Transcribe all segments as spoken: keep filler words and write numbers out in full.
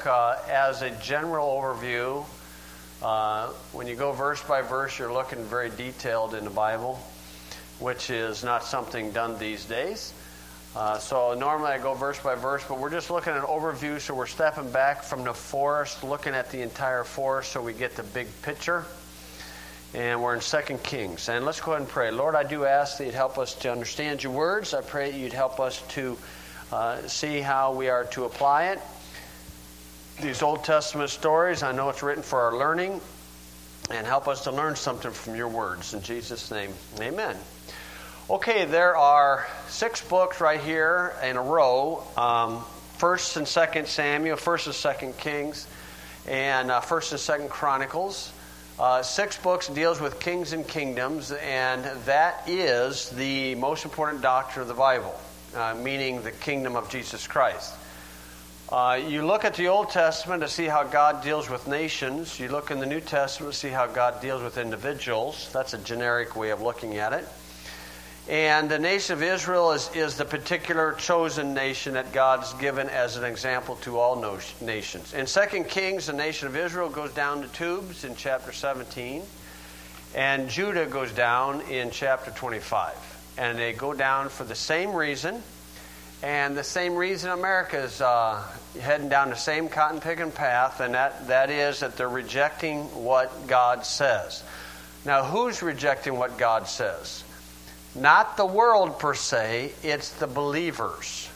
uh, as a general overview. Uh, when you go verse by verse, you're looking very detailed in the Bible, which is not something done these days. Uh, so normally I go verse by verse, but we're just looking at an overview, so we're stepping back from the forest, looking at the entire forest so we get the big picture. And we're in Second Kings. And let's go ahead and pray. Lord, I do ask that you'd help us to understand your words. I pray that you'd help us to uh, see how we are to apply it. These Old Testament stories, I know it's written for our learning, and help us to learn something from your words. In Jesus' name, amen. Okay, there are six books right here in a row. Um, First and Second Samuel, First and Second Kings, and uh, First and Second Chronicles. Uh, six books deals with kings and kingdoms, and that is the most important doctrine of the Bible, uh, meaning the kingdom of Jesus Christ. Uh, you look at the Old Testament to see how God deals with nations. You look in the New Testament to see how God deals with individuals. That's a generic way of looking at it. And the nation of Israel is, is the particular chosen nation that God's given as an example to all no, nations. In Second Kings, the nation of Israel goes down the tubes in chapter seventeen. And Judah goes down in chapter twenty-five. And they go down for the same reason. And the same reason America is uh, heading down the same cotton-picking path, and that, that is that they're rejecting what God says. Now, who's rejecting what God says? Not the world per se, it's the believers.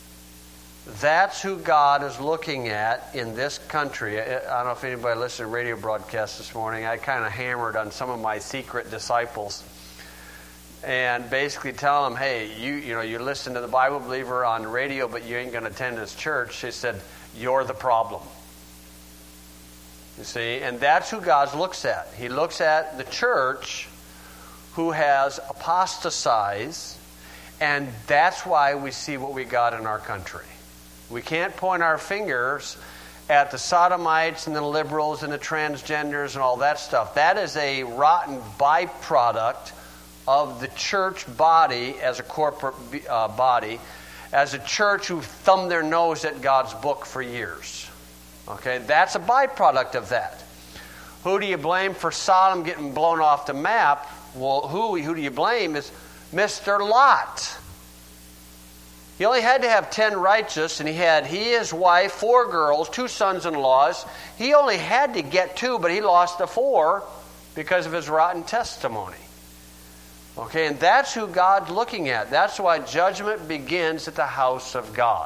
That's who God is looking at in this country. I don't know if anybody listened to radio broadcast this morning. I kind of hammered on some of my secret disciples and basically tell them, hey, you you know, you listen to the Bible believer on the radio, but you ain't going to attend his church. They said, you're the problem. You see, and that's who God looks at. He looks at the church who has apostatized, and that's why we see what we got in our country. We can't point our fingers at the sodomites and the liberals and the transgenders and all that stuff. That is a rotten byproduct of the church body as a corporate uh, body, as a church who thumbed their nose at God's book for years. Okay, that's a byproduct of that. Who do you blame for Sodom getting blown off the map? Well, who, who do you blame is Mister Lot. He only had to have ten righteous, and he had he, his wife, four girls, two sons-in-laws. He only had to get two, but he lost the four because of his rotten testimony. Okay, and that's who God's looking at. That's why judgment begins at the house of God.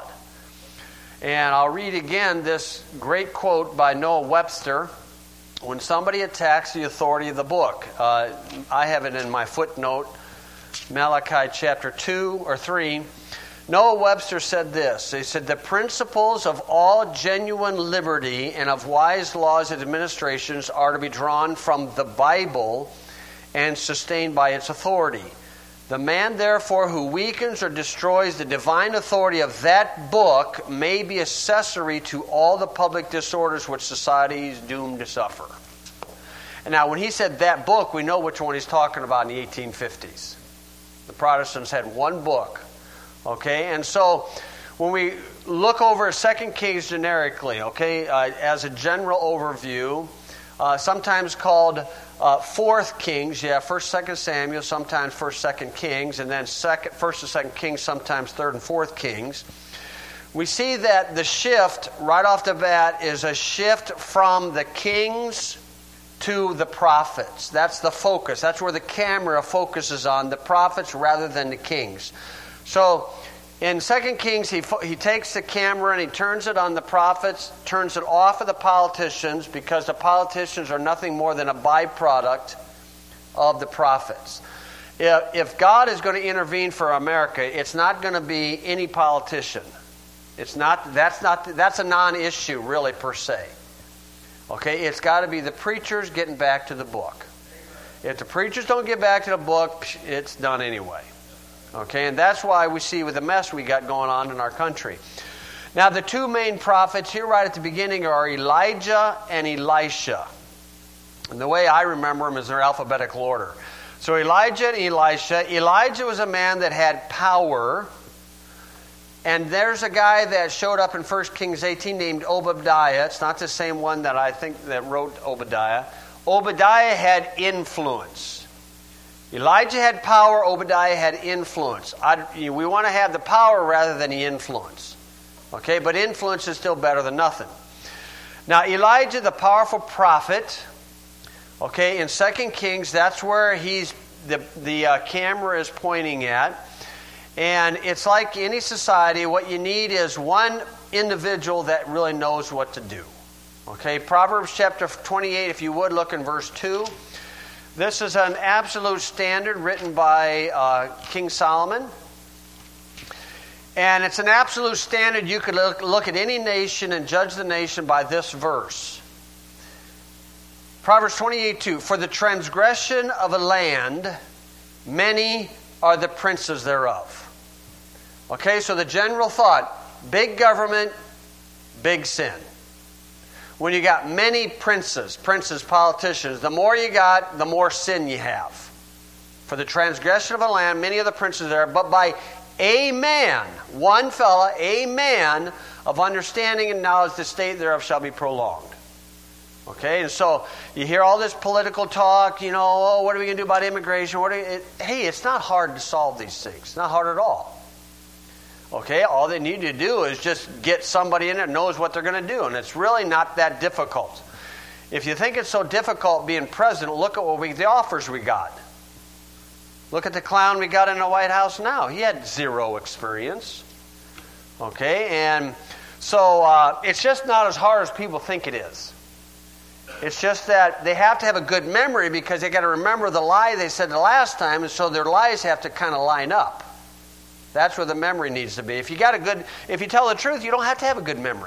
And I'll read again this great quote by Noah Webster. When somebody attacks the authority of the book, uh, I have it in my footnote, Malachi chapter two or three. Noah Webster said this. He said, the principles of all genuine liberty and of wise laws and administrations are to be drawn from the Bible and sustained by its authority. The man, therefore, who weakens or destroys the divine authority of that book may be accessory to all the public disorders which society is doomed to suffer. And now, when he said that book, we know which one he's talking about in the eighteen fifties. The Protestants had one book. Okay, and so when we look over Second Kings generically, okay, uh, as a general overview, uh, sometimes called Uh, fourth Kings, yeah, First, Second Samuel, sometimes First, Second Kings, and then second, First and Second Kings, sometimes Third and Fourth Kings. We see that the shift right off the bat is a shift from the kings to the prophets. That's the focus. That's where the camera focuses on the prophets rather than the kings. So in Second Kings, he he takes the camera and he turns it on the prophets, turns it off of the politicians, because the politicians are nothing more than a byproduct of the prophets. If, if God is going to intervene for America, it's not going to be any politician. It's not. That's not. That's a non-issue, really, per se. Okay, it's got to be the preachers getting back to the book. If the preachers don't get back to the book, it's done anyway. Okay, and that's why we see with the mess we got going on in our country. Now, the two main prophets here right at the beginning are Elijah and Elisha. And the way I remember them is their alphabetical order. So Elijah and Elisha. Elijah was a man that had power. And there's a guy that showed up in First Kings eighteen named Obadiah. It's not the same one that I think that wrote Obadiah. Obadiah had influence. Elijah had power. Obadiah had influence. I, we want to have the power rather than the influence. Okay, but influence is still better than nothing. Now, Elijah, the powerful prophet, okay, in Second Kings, that's where he's the, the uh, camera is pointing at. And it's like any society, what you need is one individual that really knows what to do. Okay, Proverbs chapter twenty-eight, if you would, look in verse two. This is an absolute standard written by uh, King Solomon. And it's an absolute standard. You could look, look at any nation and judge the nation by this verse. Proverbs twenty-eight two. For the transgression of a land, many are the princes thereof. Okay, so the general thought, big government, big sin. When you got many princes, princes, politicians, the more you got, the more sin you have. For the transgression of a land, many of the princes there, but by a man, one fella, a man of understanding and knowledge, the state thereof shall be prolonged. Okay, and so you hear all this political talk, you know, oh, what are we going to do about immigration? What are we, it, hey, it's not hard to solve these things. It's not hard at all. Okay, all they need to do is just get somebody in there that knows what they're going to do, and it's really not that difficult. If you think it's so difficult being president, look at what we, the offers we got. Look at the clown we got in the White House now. He had zero experience. Okay, and so uh, it's just not as hard as people think it is. It's just that they have to have a good memory because they got to remember the lie they said the last time, and so their lies have to kind of line up. That's where the memory needs to be. If you got a good, if you tell the truth, you don't have to have a good memory.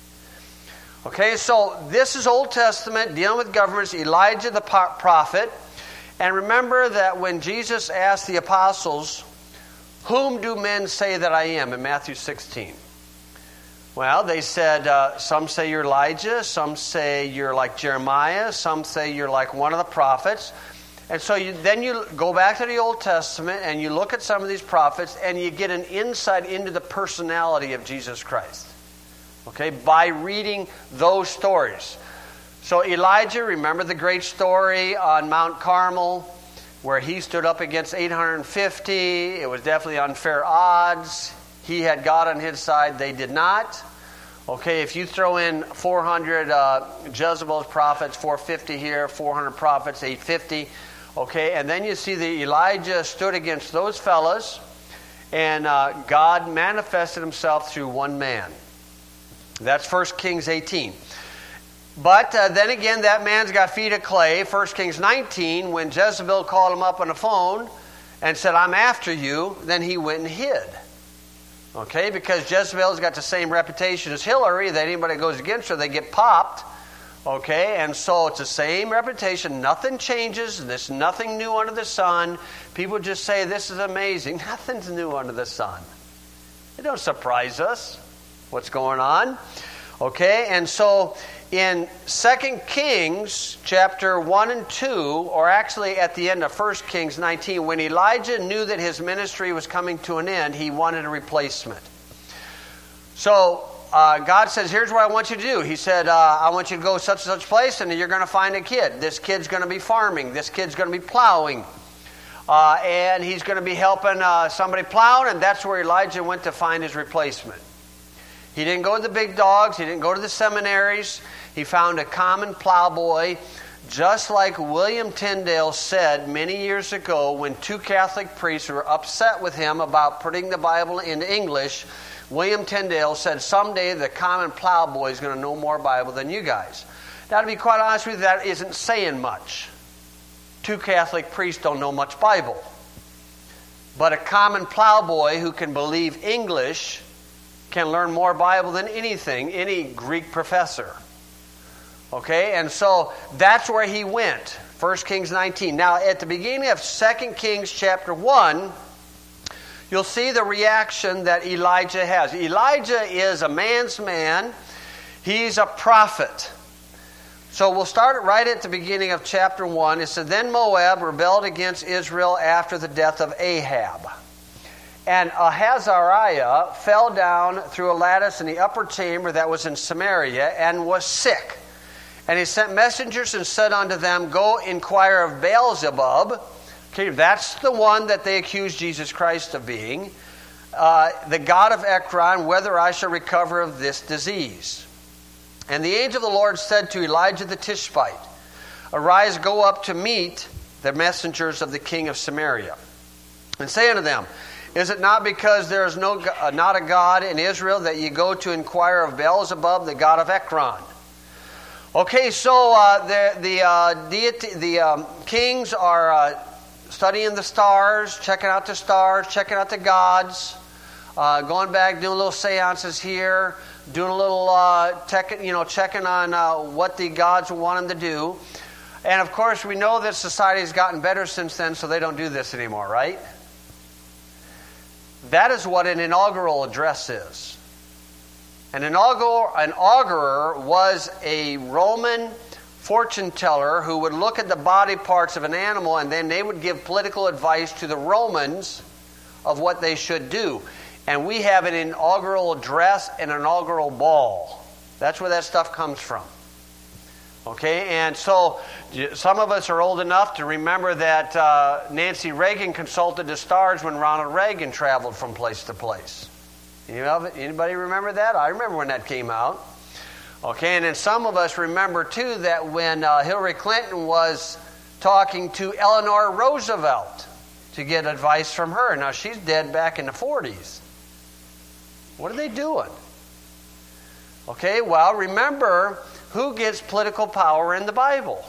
Okay, so this is Old Testament dealing with governments. Elijah the prophet, and remember that when Jesus asked the apostles, "Whom do men say that I am?" in Matthew sixteen. Well, they said, uh, some say you're Elijah, some say you're like Jeremiah, some say you're like one of the prophets. And so you, then you go back to the Old Testament and you look at some of these prophets and you get an insight into the personality of Jesus Christ. Okay, by reading those stories. So Elijah, remember the great story on Mount Carmel where he stood up against eight hundred fifty. It was definitely unfair odds. He had God on his side. They did not. Okay, if you throw in four hundred uh, Jezebel's prophets, four hundred fifty here, four hundred prophets, eight hundred fifty. Okay, and then you see that Elijah stood against those fellas, and uh, God manifested himself through one man. That's First Kings eighteen. But uh, then again, that man's got feet of clay. First Kings nineteen, when Jezebel called him up on the phone and said, "I'm after you," then he went and hid. Okay, because Jezebel's got the same reputation as Hillary, that anybody that goes against her, they get popped. Okay, and so it's the same reputation. Nothing changes. There's nothing new under the sun. People just say, "This is amazing." Nothing's new under the sun. It don't surprise us what's going on. Okay, and so in Second Kings chapter one and two, or actually at the end of First Kings nineteen, when Elijah knew that his ministry was coming to an end, he wanted a replacement. So uh, God says, "Here's what I want you to do." He said, uh, "I want you to go such and such place, and you're going to find a kid. This kid's going to be farming. This kid's going to be plowing. Uh, and he's going to be helping uh, somebody plowing," and that's where Elijah went to find his replacement. He didn't go to the big dogs. He didn't go to the seminaries. He found a common plowboy, just like William Tyndale said many years ago when two Catholic priests were upset with him about putting the Bible into English. William Tyndale said, "Someday the common plowboy is going to know more Bible than you guys." Now, to be quite honest with you, that isn't saying much. Two Catholic priests don't know much Bible. But a common plowboy who can believe English can learn more Bible than anything, any Greek professor. Okay, and so that's where he went. First Kings nineteen. Now, at the beginning of Second Kings chapter one, you'll see the reaction that Elijah has. Elijah is a man's man. He's a prophet. So we'll start right at the beginning of chapter one. It said, "Then Moab rebelled against Israel after the death of Ahab. And Ahazariah fell down through a lattice in the upper chamber that was in Samaria and was sick. And he sent messengers and said unto them, Go inquire of Beelzebub. Okay, that's the one that they accused Jesus Christ of being. Uh, the god of Ekron, whether I shall recover of this disease. And the angel of the Lord said to Elijah the Tishbite, Arise, go up to meet the messengers of the king of Samaria, and say unto them, Is it not because there is no uh, not a God in Israel that ye go to inquire of Beelzebub, the god of Ekron? Okay, so uh, the the uh, deity, the um, kings are uh, studying the stars, checking out the stars, checking out the gods, uh, going back, doing little seances here, doing a little, uh, tech, you know, checking on uh, what the gods want them to do. And of course, we know that society has gotten better since then, so they don't do this anymore, right? That is what an inaugural address is. An inaugural, an augurer was a Roman fortune teller who would look at the body parts of an animal, and then they would give political advice to the Romans of what they should do. And we have an inaugural address and an inaugural ball. That's where that stuff comes from. Okay, and so some of us are old enough to remember that uh, Nancy Reagan consulted the stars when Ronald Reagan traveled from place to place. You know, anybody remember that? I remember when that came out. Okay, and then some of us remember too that when uh, Hillary Clinton was talking to Eleanor Roosevelt to get advice from her. Now she's dead back in the forties. What are they doing? Okay, well, remember who gets political power in the Bible.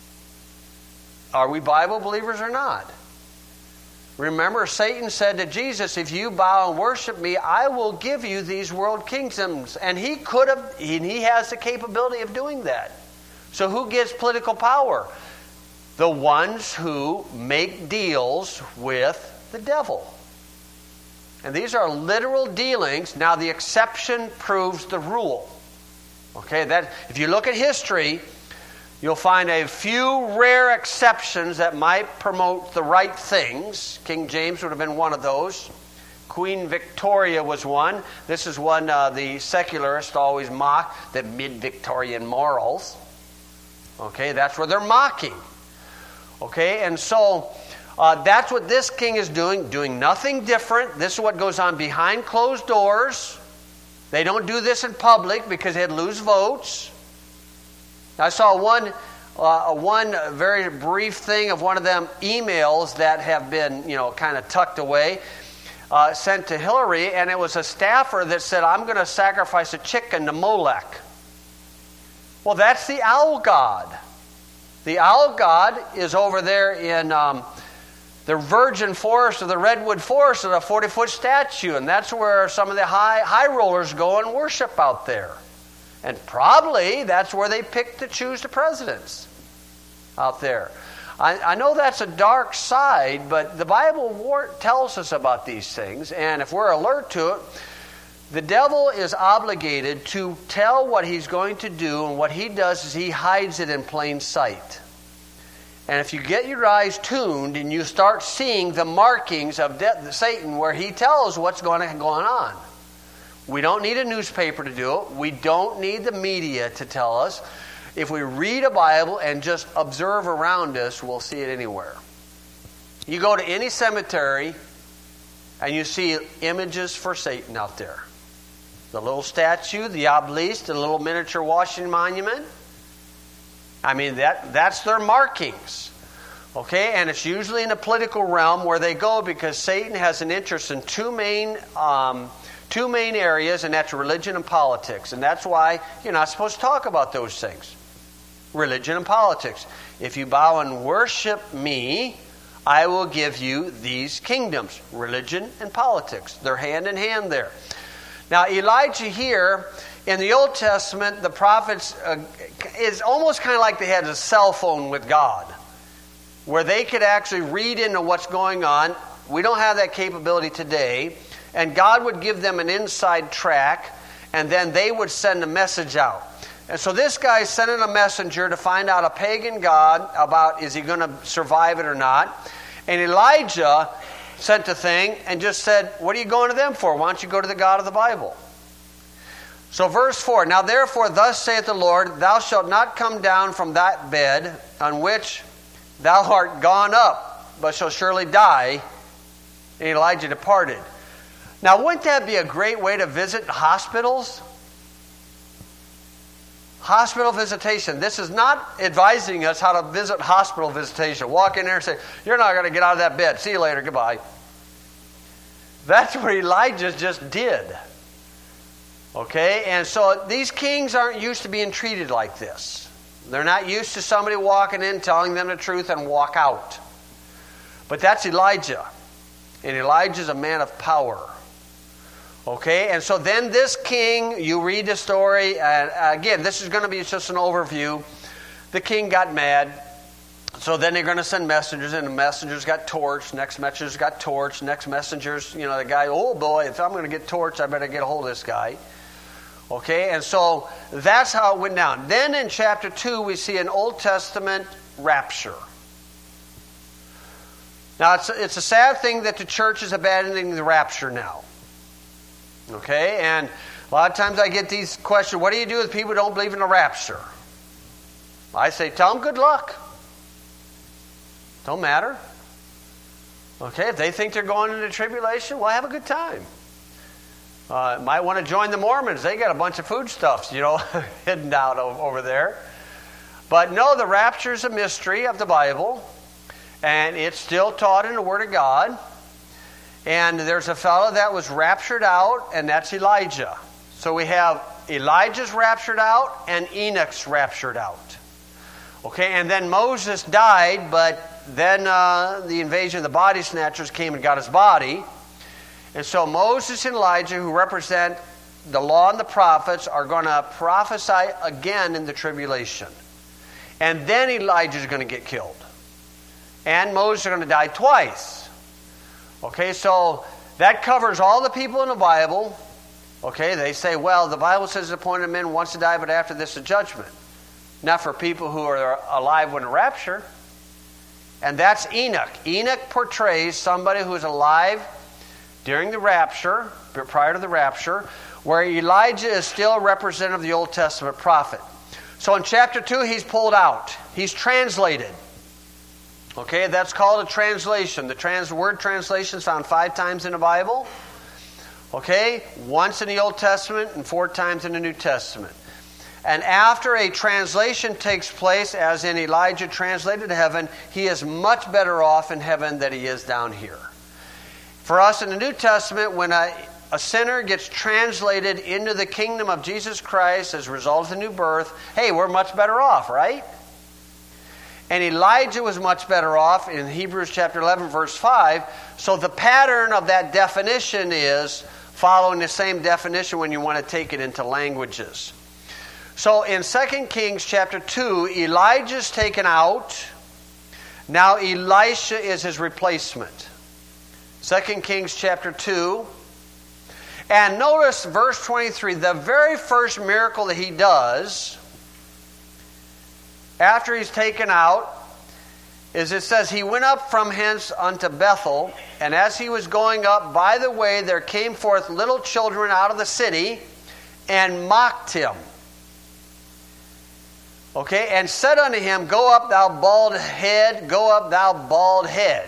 Are we Bible believers or not? Remember, Satan said to Jesus, if you bow and worship me, I will give you these world kingdoms. And he could have, and he has the capability of doing that. So who gets political power? The ones who make deals with the devil. And these are literal dealings. Now the exception proves the rule. Okay, that if you look at history, you'll find a few rare exceptions that might promote the right things. King James would have been one of those. Queen Victoria was one. This is one uh, the secularists always mock, the mid-Victorian morals. Okay, that's where they're mocking. Okay, and so uh, that's what this king is doing, doing nothing different. This is what goes on behind closed doors. They don't do this in public because they'd lose votes. I saw one uh, one very brief thing of one of them emails that have been, you know, kind of tucked away, uh, sent to Hillary, and it was a staffer that said, I'm going to sacrifice a chicken to Molech. Well, that's the owl god. The owl god is over there in um, the virgin forest of the redwood forest of a forty-foot statue, and that's where some of the high high rollers go and worship out there. And probably that's where they pick to choose the presidents out there. I, I know that's a dark side, but the Bible war- tells us about these things, and if we're alert to it, the devil is obligated to tell what he's going to do, and what he does is he hides it in plain sight. And if you get your eyes tuned and you start seeing the markings of de- Satan where he tells what's going to going on. We don't need a newspaper to do it. We don't need the media to tell us. If we read a Bible and just observe around us, we'll see it anywhere. You go to any cemetery and you see images for Satan out there. The little statue, the obelisk, the little miniature Washington Monument. I mean, that that's their markings. Okay, and it's usually in the political realm where they go because Satan has an interest in two main um, two main areas, and that's religion and politics. And that's why you're not supposed to talk about those things. Religion and politics. If you bow and worship me, I will give you these kingdoms. Religion and politics. They're hand in hand there. Now, Elijah here, in the Old Testament, the prophets, uh, is almost kind of like they had a cell phone with God, where they could actually read into what's going on. We don't have that capability today. And God would give them an inside track, and then they would send a message out. And so this guy's sending a messenger to find out a pagan god about is he going to survive it or not. And Elijah sent a thing and just said, what are you going to them for? Why don't you go to the God of the Bible? So verse four, now therefore thus saith the Lord, thou shalt not come down from that bed on which thou art gone up, but shalt surely die. And Elijah departed. Now wouldn't that be a great way to visit hospitals? Hospital visitation. This is not advising us how to visit hospital visitation. Walk in there and say, you're not going to get out of that bed. See you later. Goodbye. That's what Elijah just did. Okay? And so these kings aren't used to being treated like this. They're not used to somebody walking in, telling them the truth, and walk out. But that's Elijah. And Elijah's a man of power. Okay, and so then this king, you read the story, and again, this is going to be just an overview. The king got mad, so then they're going to send messengers, and the messengers got torched, next messengers got torched, next messengers, you know, the guy, oh boy, if I'm going to get torched, I better get a hold of this guy. Okay, and so that's how it went down. Then in chapter two, we see an Old Testament rapture. Now, it's, it's a sad thing that the church is abandoning the rapture now. Okay, and a lot of times I get these questions, what do you do with people who don't believe in the rapture? I say, tell them good luck. Don't matter. Okay, if they think they're going into tribulation, well, have a good time. Uh, might want to join the Mormons. They got a bunch of foodstuffs, you know, hidden out over there. But no, the rapture is a mystery of the Bible, and it's still taught in the Word of God. And there's a fellow that was raptured out, and that's Elijah. So we have Elijah's raptured out and Enoch's raptured out. Okay, and then Moses died, but then uh, the invasion of the body snatchers came and got his body. And so Moses and Elijah, who represent the law and the prophets, are going to prophesy again in the tribulation. And then Elijah's going to get killed. And Moses are going to die twice. Okay, so that covers all the people in the Bible. Okay, they say, well, the Bible says the appointed men once to die, but after this, a judgment. Not for people who are alive when the rapture. And that's Enoch. Enoch portrays somebody who is alive during the rapture, prior to the rapture, where Elijah is still a representative of the Old Testament prophet. So in chapter two, he's pulled out. He's translated. Okay, that's called a translation. The trans word translation is found five times in the Bible. Okay, once in the Old Testament and four times in the New Testament. And after a translation takes place, as in Elijah translated to heaven, he is much better off in heaven than he is down here. For us in the New Testament, when a, a sinner gets translated into the kingdom of Jesus Christ as a result of the new birth, hey, we're much better off, right? And Elijah was much better off in Hebrews chapter eleven, verse five. So the pattern of that definition is following the same definition when you want to take it into languages. So in Second Kings chapter two, Elijah's taken out. Now Elisha is his replacement. Second Kings chapter two. And notice verse twenty-three, the very first miracle that he does after he's taken out, is it says, he went up from hence unto Bethel, and as he was going up by the way, there came forth little children out of the city, and mocked him. Okay, and said unto him, go up thou bald head, go up thou bald head.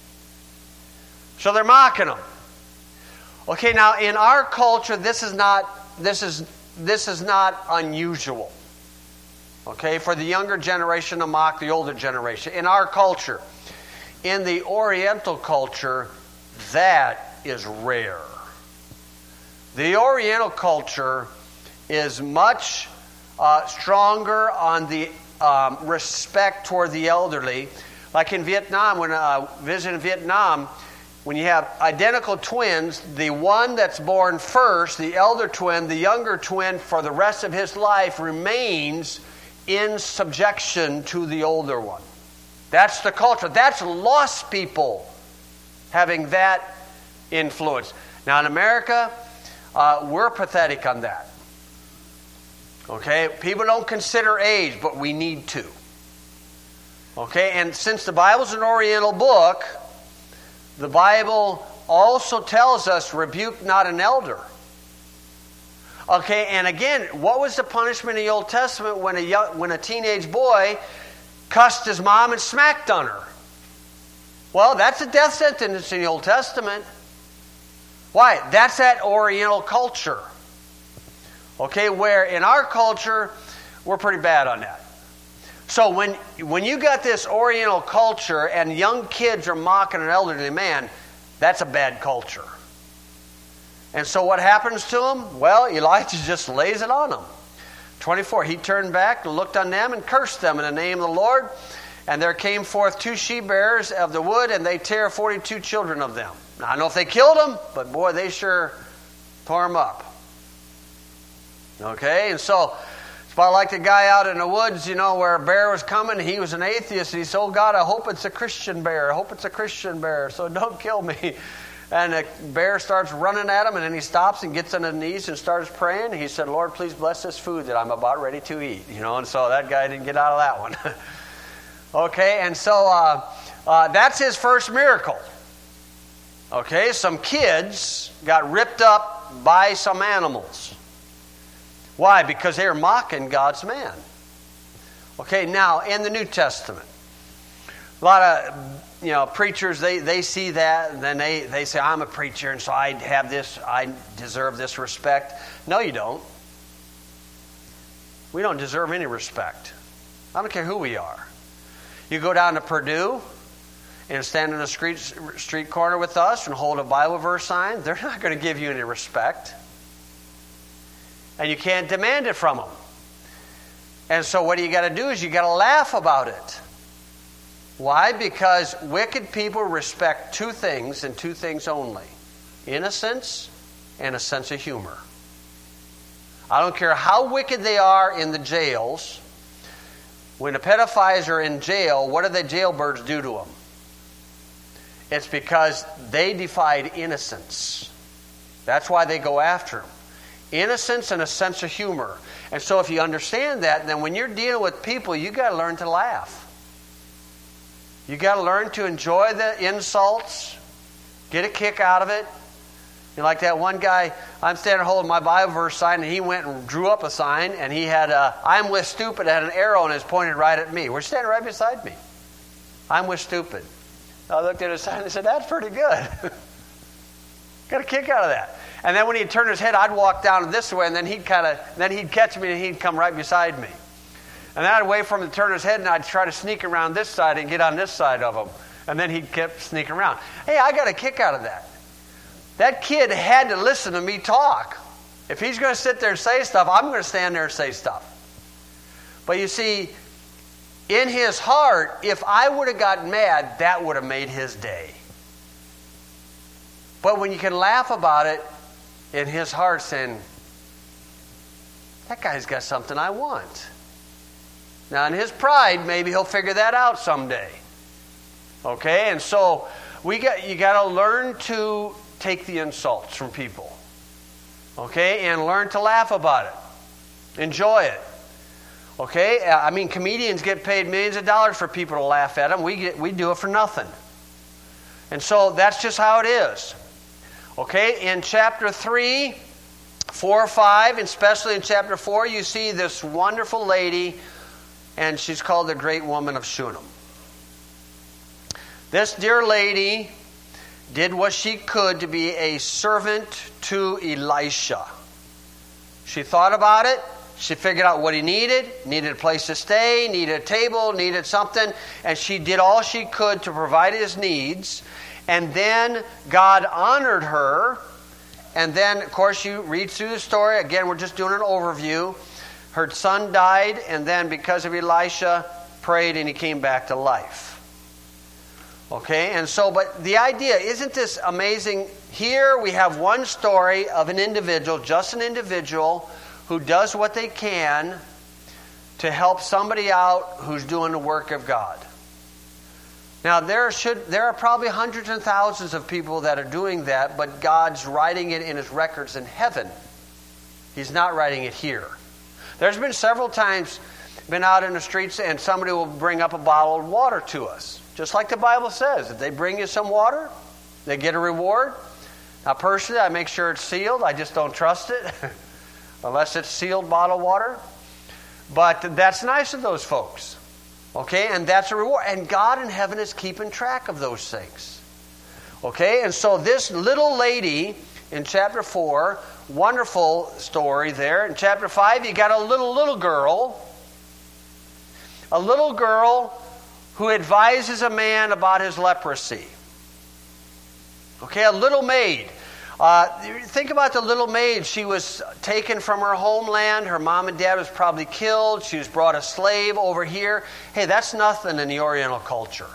So they're mocking him. Okay, now in our culture, this is not this is this is not unusual. Okay, for the younger generation to mock the older generation. In our culture, in the Oriental culture, that is rare. The Oriental culture is much uh, stronger on the um, respect toward the elderly. Like in Vietnam, when I visited Vietnam, when you have identical twins, the one that's born first, the elder twin, the younger twin, for the rest of his life remains in subjection to the older one. That's the culture. That's lost people having that influence. Now in America, uh, we're pathetic on that. Okay? People don't consider age, but we need to. Okay? And since the Bible's an Oriental book, the Bible also tells us, rebuke not an elder. Okay, and again, what was the punishment in the Old Testament when a young, when a teenage boy cussed his mom and smacked on her? Well, that's a death sentence in the Old Testament. Why? That's that Oriental culture. Okay, where in our culture, we're pretty bad on that. So when, when you got this Oriental culture and young kids are mocking an elderly man, that's a bad culture. And so what happens to them? Well, Elijah just lays it on them. twenty-four, he turned back and looked on them and cursed them in the name of the Lord. And there came forth two she-bears of the wood, and they tare forty-two children of them. Now, I don't know if they killed them, but boy, they sure tore them up. Okay, and so it's about like the guy out in the woods, you know, where a bear was coming. He was an atheist, and he said, oh, God, I hope it's a Christian bear. I hope it's a Christian bear, so don't kill me. And the bear starts running at him, and then he stops and gets on his knees and starts praying. He said, Lord, please bless this food that I'm about ready to eat. You know, and so that guy didn't get out of that one. Okay, and so uh, uh, that's his first miracle. Okay, some kids got ripped up by some animals. Why? Because they were mocking God's man. Okay, now in the New Testament, a lot of you know preachers, they, they see that, and then they, they say, I'm a preacher, and so I have this, I deserve this respect. No, you don't. We don't deserve any respect. I don't care who we are. You go down to Purdue and stand in a street, street corner with us and hold a Bible verse sign, they're not going to give you any respect. And you can't demand it from them. And so what you got to do is you got to laugh about it. Why? Because wicked people respect two things and two things only. Innocence and a sense of humor. I don't care how wicked they are in the jails. When the pedophiles are in jail, what do the jailbirds do to them? It's because they defied innocence. That's why they go after them. Innocence and a sense of humor. And so if you understand that, then when you're dealing with people, you got to learn to laugh. You got to learn to enjoy the insults, get a kick out of it. You know, like that one guy, I'm standing holding my Bible verse sign, and he went and drew up a sign, and he had a, I'm with stupid, had an arrow, and it's pointed right at me. We're standing right beside me. I'm with stupid. I looked at his sign and said, that's pretty good. Got a kick out of that. And then when he'd turn his head, I'd walk down this way, and then he'd kind of, then he'd catch me, and he'd come right beside me. And then I'd wait for him to turn his head, and I'd try to sneak around this side and get on this side of him. And then he kept sneaking around. Hey, I got a kick out of that. That kid had to listen to me talk. If he's going to sit there and say stuff, I'm going to stand there and say stuff. But you see, in his heart, if I would have gotten mad, that would have made his day. But when you can laugh about it, in his heart saying, that guy's got something I want. Now in his pride, maybe he'll figure that out someday. Okay, and so we got you got to learn to take the insults from people. Okay, and learn to laugh about it. Enjoy it. Okay, I mean, comedians get paid millions of dollars for people to laugh at them. We get, we do it for nothing. And so that's just how it is. Okay, in chapter three, four, five, and especially in chapter four, you see this wonderful lady, and she's called the Great Woman of Shunem. This dear lady did what she could to be a servant to Elisha. She thought about it. She figured out what he needed, needed a place to stay, needed a table, needed something, and she did all she could to provide his needs. And then God honored her. And then, of course, you read through the story. Again, we're just doing an overview. Her son died, and then because of Elisha, prayed, and he came back to life. Okay, and so, but the idea, isn't this amazing? Here we have one story of an individual, just an individual, who does what they can to help somebody out who's doing the work of God. Now, there should there are probably hundreds and thousands of people that are doing that, but God's writing it in His records in heaven. He's not writing it here. There's been several times, been out in the streets, and somebody will bring up a bottle of water to us. Just like the Bible says, if they bring you some water, They get a reward. Now, personally, I make sure it's sealed. I just don't trust it unless it's sealed bottled water. But that's nice of those folks. Okay, and that's a reward. And God in heaven is keeping track of those things. Okay, and so this little lady in chapter four, wonderful story there. In chapter five, you got a little, little girl. A little girl who advises a man about his leprosy. Okay, a little maid. Uh, think about the little maid. She was taken from her homeland. Her mom and dad was probably killed. She was brought a slave over here. Hey, that's nothing in the Oriental culture.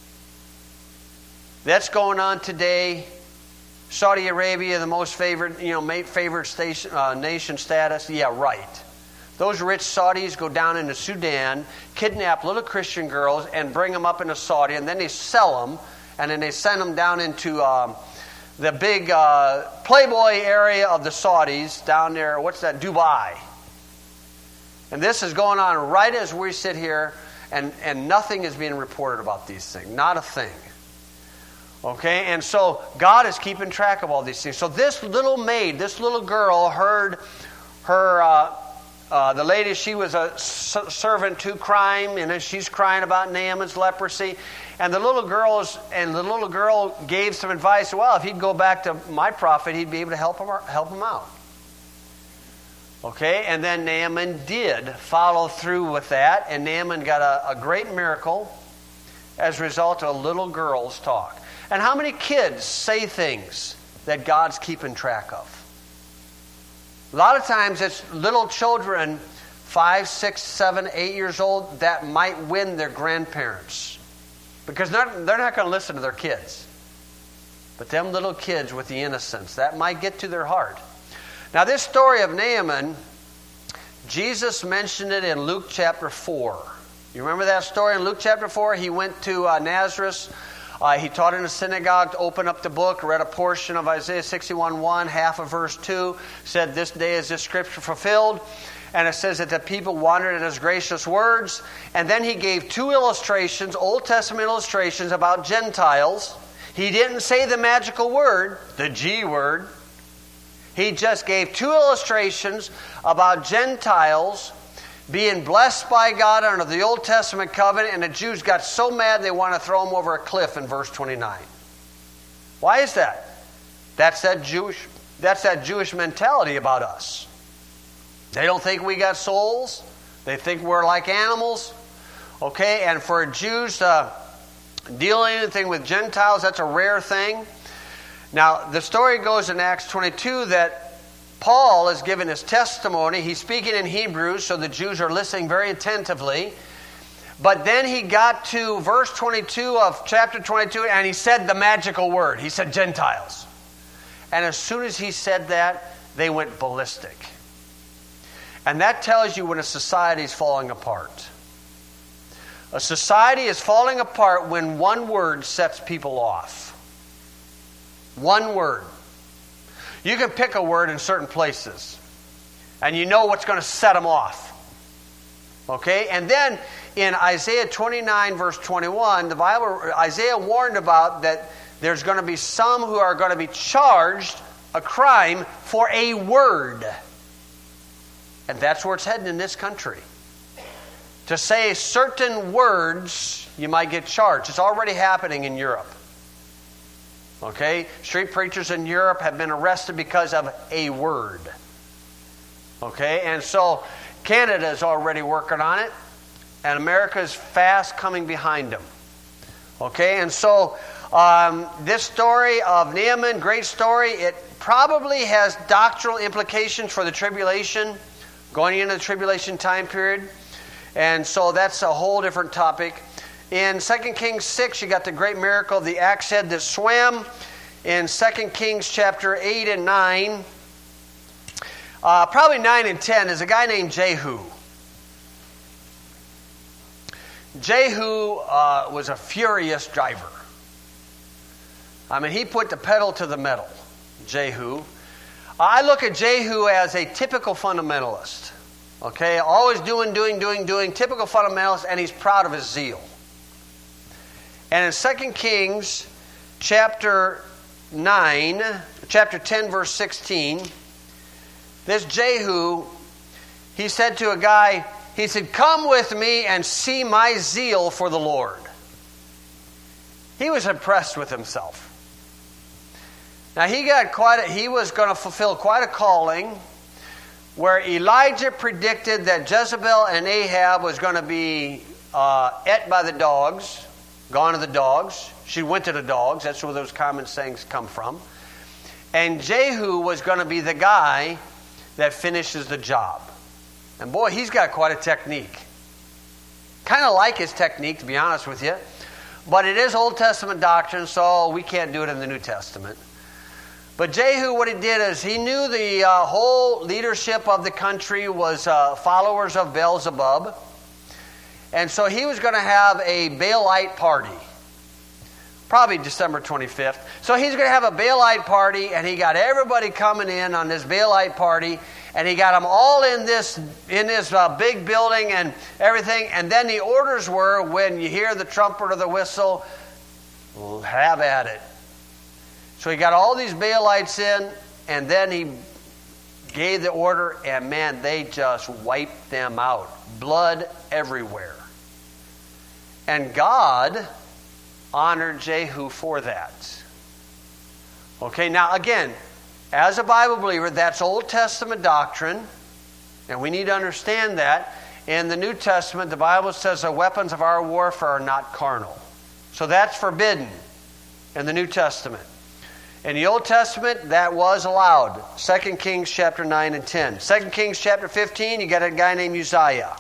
That's going on today. Saudi Arabia, the most favored, you know, favored station, uh, nation status. Yeah, right. Those rich Saudis go down into Sudan, kidnap little Christian girls, and bring them up into Saudi, and then they sell them, and then they send them down into um, the big uh, Playboy area of the Saudis down there. What's that? Dubai. And this is going on right as we sit here, and, and nothing is being reported about these things. Not a thing. Okay, and so God is keeping track of all these things. So this little maid, this little girl heard her, uh, uh, the lady, she was a servant to crime, and she's crying about Naaman's leprosy. And the little girls, and the little girl gave some advice. Well, if he'd go back to my prophet, he'd be able to help him, help him out. Okay, and then Naaman did follow through with that, and Naaman got a, a great miracle as a result of a little girl's talk. And how many kids say things that God's keeping track of? A lot of times it's little children, five, six, seven, eight years old, that might win their grandparents. Because they're, they're not going to listen to their kids. But them little kids with the innocence, that might get to their heart. Now this story of Naaman, Jesus mentioned it in Luke chapter four. You remember that story in Luke chapter four? He went to uh, Nazareth. Uh, he taught in a synagogue, to open up the book, read a portion of Isaiah sixty-one one, half of verse two, said, "This day is this scripture fulfilled." And it says that the people wondered at his gracious words. And then he gave two illustrations, Old Testament illustrations about Gentiles. He didn't say the magical word, the G word. He just gave two illustrations about Gentiles being blessed by God under the Old Testament covenant, and the Jews got so mad they want to throw them over a cliff in verse twenty-nine. Why is that? That's that Jewish, that's that Jewish mentality about us. They don't think we got souls. They think we're like animals. Okay, and for Jews to deal anything with Gentiles, that's a rare thing. Now, the story goes in Acts twenty-two that Paul is giving his testimony. He's speaking in Hebrew, so the Jews are listening very attentively. But then he got to verse twenty-two of chapter twenty-two, and he said the magical word. He said Gentiles. And as soon as he said that, they went ballistic. And that tells you when a society is falling apart. A society is falling apart when one word sets people off. One word. You can pick a word in certain places, and you know what's going to set them off. Okay? And then in Isaiah twenty-nine, verse twenty-one, the Bible, Isaiah warned about that there's going to be some who are going to be charged a crime for a word. And that's where it's heading in this country. To say certain words, you might get charged. It's already happening in Europe. Okay? Street preachers in Europe have been arrested because of a word. Okay? And so Canada is already working on it, and America is fast coming behind them. Okay? And so um, this story of Naaman, great story, it probably has doctrinal implications for the tribulation, going into the tribulation time period. And so that's a whole different topic. In Second Kings six, you got the great miracle of the axe head that swam. In Second Kings chapter eight and nine, uh, probably nine and ten, is a guy named Jehu. Jehu uh, was a furious driver. I mean, he put the pedal to the metal, Jehu. I look at Jehu as a typical fundamentalist. Okay, always doing, doing, doing, doing, typical fundamentalist, and he's proud of his zeal. And in Second Kings chapter nine, chapter ten, verse sixteen, this Jehu, he said to a guy, he said, "Come with me and see my zeal for the Lord." He was impressed with himself. Now he got quite a, he was going to fulfill quite a calling where Elijah predicted that Jezebel and Ahab was going to be uh, ate by the dogs, gone to the dogs. She went to the dogs. That's where those common sayings come from. And Jehu was going to be the guy that finishes the job. And boy, he's got quite a technique. Kind of like his technique, to be honest with you. But it is Old Testament doctrine, so we can't do it in the New Testament. But Jehu, what he did is he knew the uh, whole leadership of the country was uh, followers of Beelzebub. And so he was going to have a Baalite party. Probably December twenty-fifth. So he's going to have a Baalite party, and he got everybody coming in on this Baalite party. And he got them all in this in this uh, big building and everything. And then the orders were, when you hear the trumpet or the whistle, have at it. So he got all these Baalites in, and then he gave the order, and man, they just wiped them out. Blood everywhere. And God honored Jehu for that. Okay, now again, as a Bible believer, that's Old Testament doctrine, and we need to understand that. In the New Testament, the Bible says the weapons of our warfare are not carnal. So that's forbidden in the New Testament. In the Old Testament, that was allowed. Second Kings chapter nine and ten. Second Kings chapter fifteen, you got a guy named Uzziah.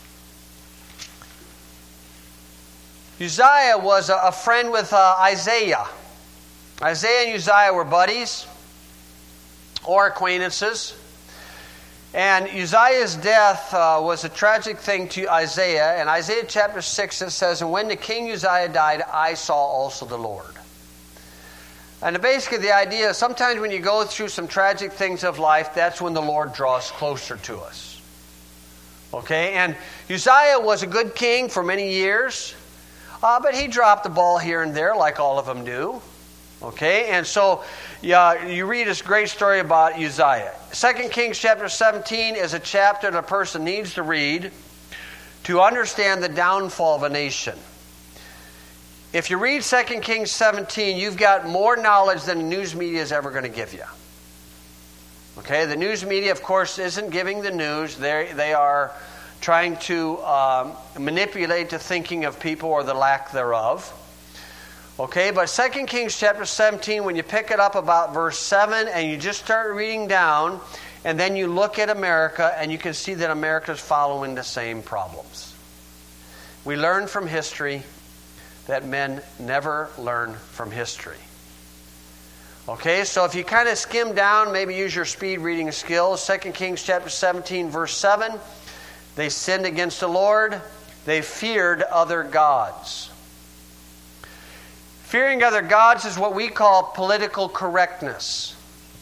Uzziah was a friend with uh, Isaiah. Isaiah and Uzziah were buddies or acquaintances. And Uzziah's death uh, was a tragic thing to Isaiah. In Isaiah chapter six, it says, "And when the king Uzziah died, I saw also the Lord." And basically the idea is sometimes when you go through some tragic things of life, that's when the Lord draws closer to us. Okay, and Uzziah was a good king for many years, uh, but he dropped the ball here and there like all of them do. Okay, and so yeah, you read this great story about Uzziah. Second Kings chapter seventeen is a chapter that a person needs to read to understand the downfall of a nation. If you read Second Kings seventeen, you've got more knowledge than the news media is ever going to give you. Okay, the news media, of course, isn't giving the news. They they are trying to um, manipulate the thinking of people or the lack thereof. Okay, but Second Kings chapter seventeen, when you pick it up about verse seven and you just start reading down, and then you look at America, and you can see that America is following the same problems. We learn from history that men never learn from history. Okay, so if you kind of skim down, maybe use your speed reading skills. Second Kings chapter seventeen, verse seven. They sinned against the Lord. They feared other gods. Fearing other gods is what we call political correctness.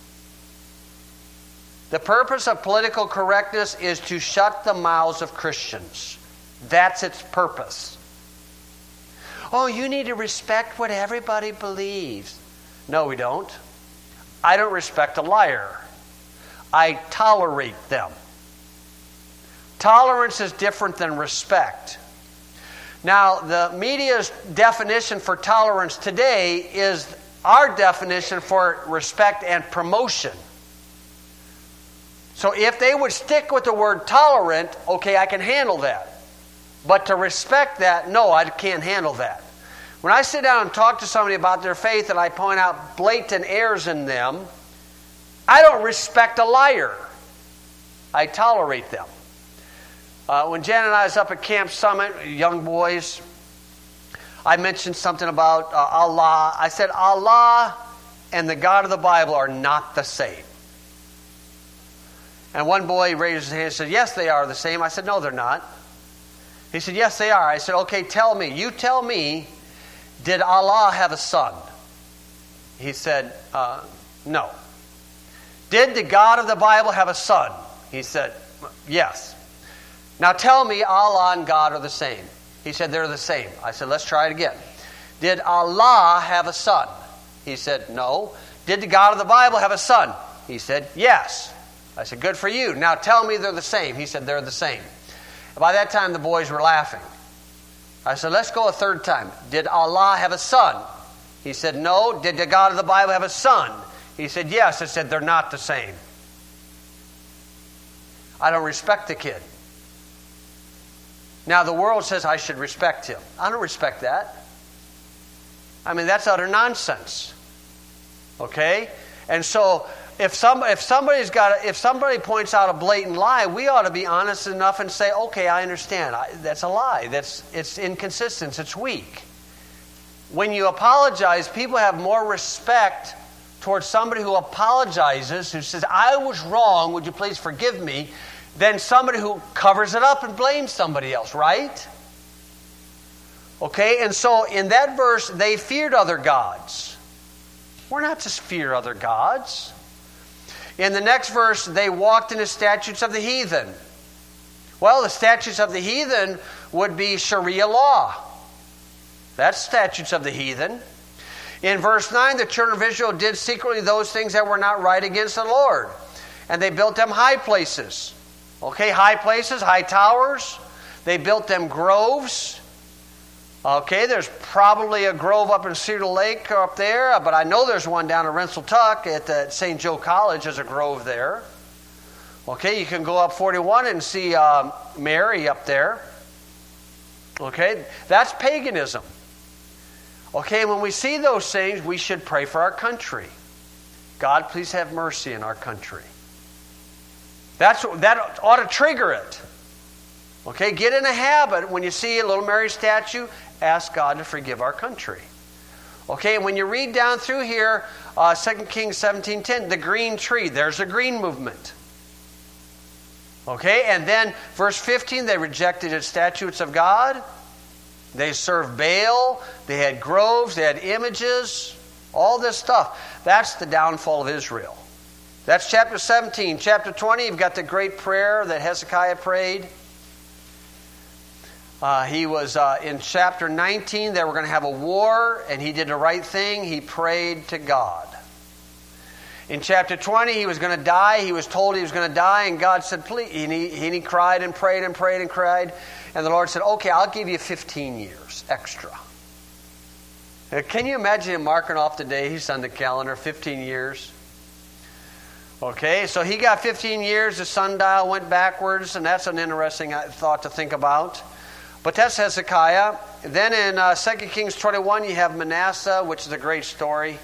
The purpose of political correctness is to shut the mouths of Christians. That's its purpose. Oh, you need to respect what everybody believes. No, we don't. I don't respect a liar. I tolerate them. Tolerance is different than respect. Now, the media's definition for tolerance today is our definition for respect and promotion. So if they would stick with the word tolerant, okay, I can handle that. But to respect that, no, I can't handle that. When I sit down and talk to somebody about their faith and I point out blatant errors in them, I don't respect a liar. I tolerate them. Uh, when Jan and I was up at Camp Summit, young boys, I mentioned something about uh, Allah. I said, Allah and the God of the Bible are not the same. And one boy raised his hand and said, yes, they are the same. I said, no, they're not. He said, yes, they are. I said, okay, tell me. You tell me, did Allah have a son? He said, uh, no. Did the God of the Bible have a son? He said, yes. Now tell me, Allah and God are the same. He said, they're the same. I said, let's try it again. Did Allah have a son? He said, no. Did the God of the Bible have a son? He said, yes. I said, good for you. Now tell me they're the same. He said, they're the same. By that time, the boys were laughing. I said, let's go a third time. Did Allah have a son? He said, no. Did the God of the Bible have a son? He said, yes. I said, they're not the same. I don't respect the kid. Now, the world says I should respect him. I don't respect that. I mean, that's utter nonsense. Okay? And so, if some if somebody's got if somebody points out a blatant lie, we ought to be honest enough and say, okay, I understand. I, that's a lie. That's it's inconsistent. It's weak. When you apologize, people have more respect towards somebody who apologizes, who says, I was wrong, would you please forgive me, than somebody who covers it up and blames somebody else, right? Okay, and so in that verse, they feared other gods. We're not to fear other gods. In the next verse, they walked in the statutes of the heathen. Well, the statutes of the heathen would be Sharia law. That's statutes of the heathen. In verse nine, the children of Israel did secretly those things that were not right against the Lord. And they built them high places. Okay, high places, high towers. They built them groves. Okay, there's probably a grove up in Cedar Lake up there, but I know there's one down in Rensselaer at the Saint Joe College. There's a grove there. Okay, you can go up forty-one and see um, Mary up there. Okay, that's paganism. Okay, when we see those things, we should pray for our country. God, please have mercy in our country. That's that ought to trigger it. Okay, get in a habit when you see a little Mary statue, ask God to forgive our country. Okay, and when you read down through here, uh, Second Kings seventeen ten, the green tree, there's a green movement. Okay, and then verse fifteen, they rejected the statutes of God. They served Baal. They had groves. They had images. All this stuff. That's the downfall of Israel. That's chapter seventeen. Chapter twenty, you've got the great prayer that Hezekiah prayed. Uh, he was uh, in chapter nineteen, they were going to have a war, and he did the right thing. He prayed to God. In chapter twenty, he was going to die. He was told he was going to die, and God said, please. And he, and he cried and prayed and prayed and cried. And the Lord said, okay, I'll give you fifteen years extra. Now, can you imagine him marking off the days on the calendar, fifteen years? Okay, so he got fifteen years. The sundial went backwards, and that's an interesting thought to think about. But that's Hezekiah. Then in uh, Second Kings twenty-one, you have Manasseh, which is a great story.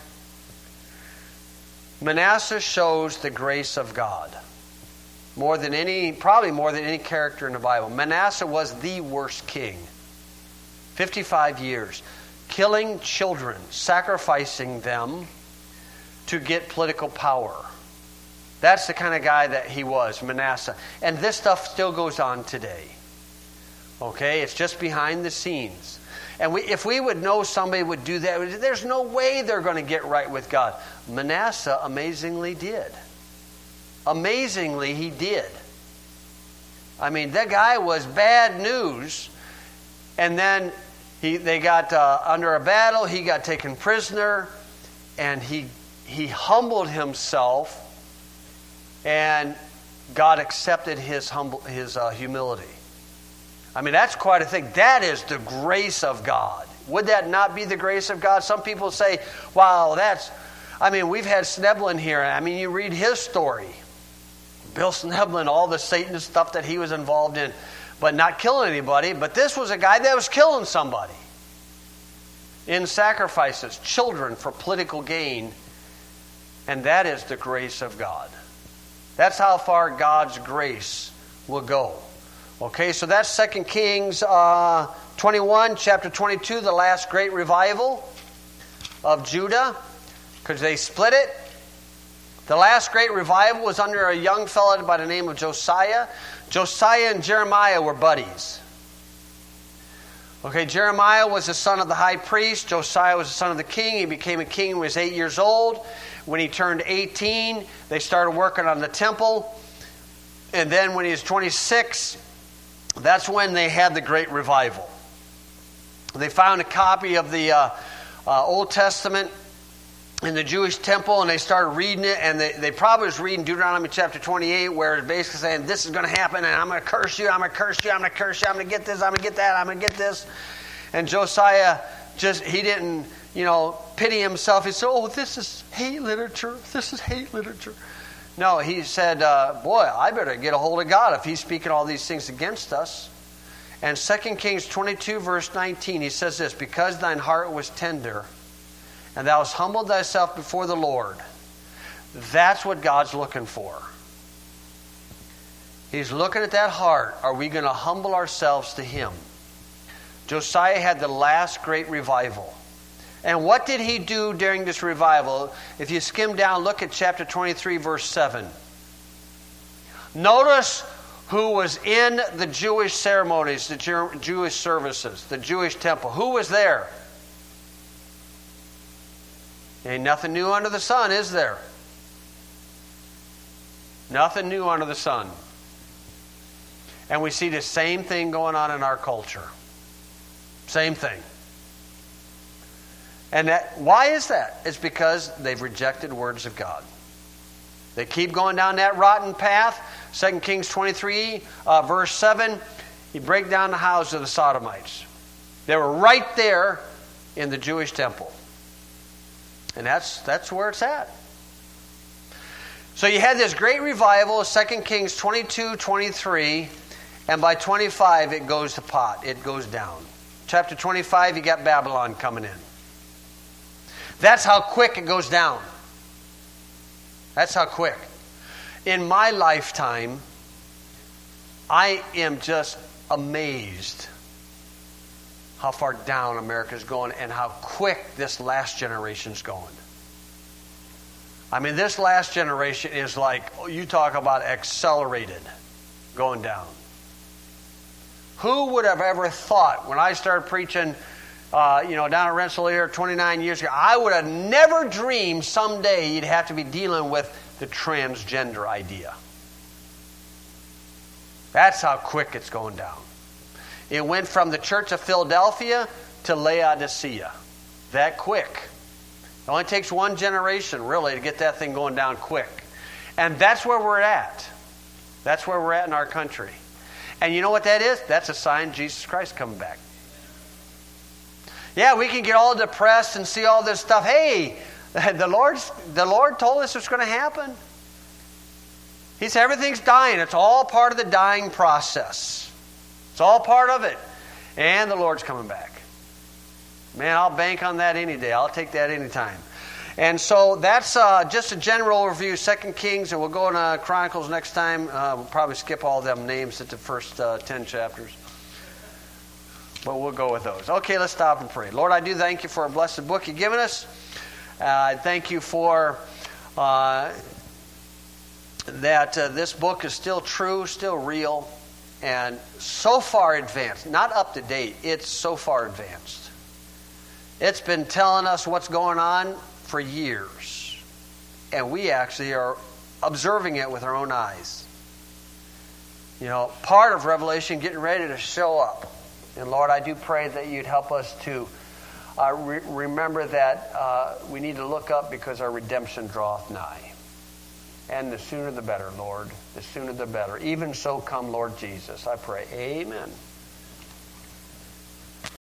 Manasseh shows the grace of God. More than any, probably more than any character in the Bible. Manasseh was the worst king. fifty-five years. Killing children, sacrificing them to get political power. That's the kind of guy that he was, Manasseh. And this stuff still goes on today. Okay, it's just behind the scenes. And we, if we would know somebody would do that, there's no way they're going to get right with God. Manasseh amazingly did. Amazingly, he did. I mean, that guy was bad news. And then he, they got uh, under a battle. He got taken prisoner. And he, he humbled himself. And God accepted his, humble, his uh, humility. I mean, that's quite a thing. That is the grace of God. Would that not be the grace of God? Some people say, wow, that's... I mean, we've had Sneblin here. I mean, you read his story. Bill Sneblin, all the Satanist stuff that he was involved in, but not killing anybody. But this was a guy that was killing somebody in sacrifices, children for political gain. And that is the grace of God. That's how far God's grace will go. Okay, so that's Second Kings uh, twenty-one, chapter twenty-two, the last great revival of Judah, because they split it. The last great revival was under a young fellow by the name of Josiah. Josiah and Jeremiah were buddies. Okay, Jeremiah was the son of the high priest. Josiah was the son of the king. He became a king when he was eight years old. When he turned eighteen, they started working on the temple. And then when he was twenty-six, that's when they had the great revival. They found a copy of the uh, uh, Old Testament in the Jewish temple, and they started reading it, and they, they probably was reading Deuteronomy chapter twenty-eight, where it's basically saying, this is going to happen, and I'm going to curse you, I'm going to curse you, I'm going to curse you, I'm going to get this, I'm going to get that, I'm going to get this. And Josiah just, he didn't, you know, pity himself. He said, oh, this is hate literature, this is hate literature. No, he said, uh, boy, I better get a hold of God if he's speaking all these things against us. And Second Kings twenty-two, verse nineteen, he says this, because thine heart was tender, and thou hast humbled thyself before the Lord. That's what God's looking for. He's looking at that heart. Are we going to humble ourselves to Him? Josiah had the last great revival. And what did he do during this revival? If you skim down, look at chapter twenty-three, verse seven. Notice who was in the Jewish ceremonies, the Jewish services, the Jewish temple. Who was there? Ain't nothing new under the sun, is there? Nothing new under the sun. And we see the same thing going on in our culture. Same thing. And that, why is that? It's because they've rejected words of God. They keep going down that rotten path. Second Kings twenty-three, uh, verse seven, he break down the houses of the Sodomites. They were right there in the Jewish temple. And that's that's where it's at. So you had this great revival, Second Kings twenty-two, twenty-three, and by twenty-five it goes to pot. It goes down. Chapter twenty-five, you got Babylon coming in. That's how quick it goes down. That's how quick. In my lifetime, I am just amazed how far down America's going and how quick this last generation's going. I mean, this last generation is like, oh, you talk about accelerated going down. Who would have ever thought when I started preaching, uh, you know, down at Rensselaer twenty-nine years ago, I would have never dreamed someday you'd have to be dealing with the transgender idea. That's how quick it's going down. It went from the Church of Philadelphia to Laodicea. That quick. It only takes one generation, really, to get that thing going down quick. And that's where we're at. That's where we're at in our country. And you know what that is? That's a sign of Jesus Christ coming back. Yeah, we can get all depressed and see all this stuff. Hey, the Lord's, the Lord told us it's going to happen. He said everything's dying. It's all part of the dying process. It's all part of it. And the Lord's coming back. Man, I'll bank on that any day. I'll take that any time. And so that's uh, just a general overview. Second Kings, and we'll go into Chronicles next time. Uh, we'll probably skip all them names at the first uh, ten chapters. But we'll go with those. Okay, let's stop and pray. Lord, I do thank you for a blessed book you've given us. Uh, I thank you for uh, that uh, this book is still true, still real, and so far advanced. Not up to date. It's so far advanced. It's been telling us what's going on for years. And we actually are observing it with our own eyes. You know, part of Revelation getting ready to show up. And Lord, I do pray that you'd help us to uh, re- remember that uh, we need to look up because our redemption draweth nigh. And the sooner the better, Lord. The sooner the better. Even so come, Lord Jesus. I pray. Amen.